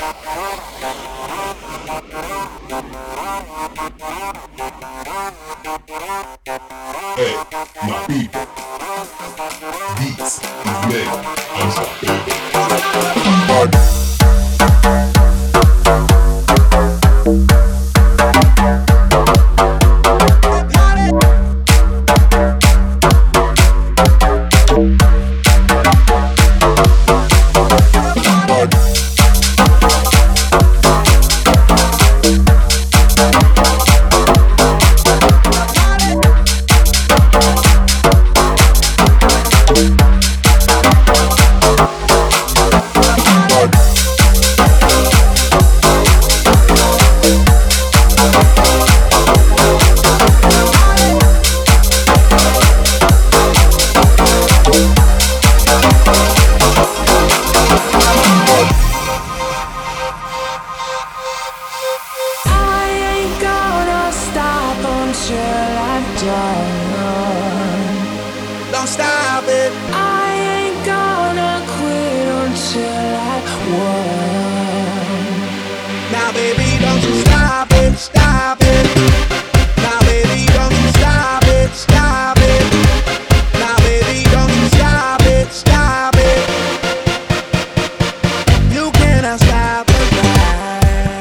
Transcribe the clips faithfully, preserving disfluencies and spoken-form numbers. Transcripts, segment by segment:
Hey, my people, this is Mega Unstoppable. Don't stop it. I ain't gonna quit until I won. Now baby, don't you stop it, stop it. Now baby, don't you stop it, stop it. Now baby, don't you stop it, stop it. You cannot stop it now.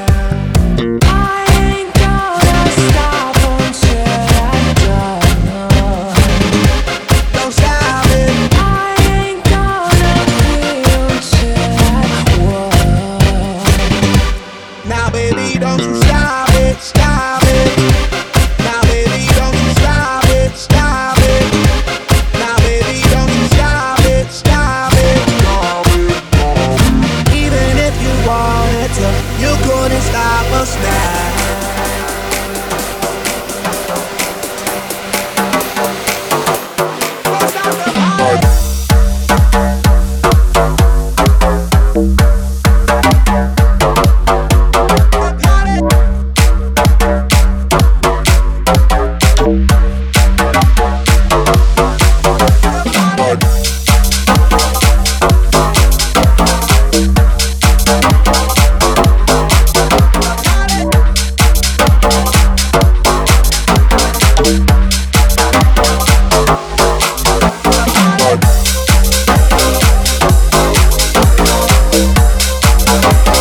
I ain't gonna stop until I'm done. Don't stop it. I ain't gonna quit until I won. Now baby, don't you stop it, stop it. Now baby, don't you stop it, stop it. Now baby, don't you stop it, stop it. Even if you wanted to, you couldn't stop us now. Bye.